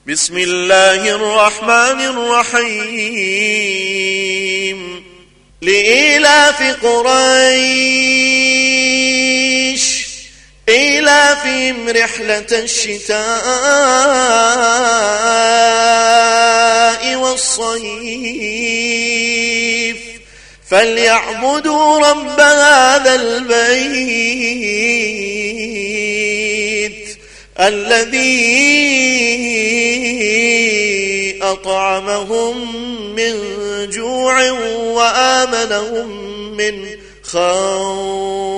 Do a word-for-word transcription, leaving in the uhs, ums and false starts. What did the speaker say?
بسم الله الرحمن الرحيم لإيلاف قريش إيلافهم رحلة الشتاء والصيف فليعبدوا رب هذا البيت الذي أطعمهم من جوع وآمنهم من خوف.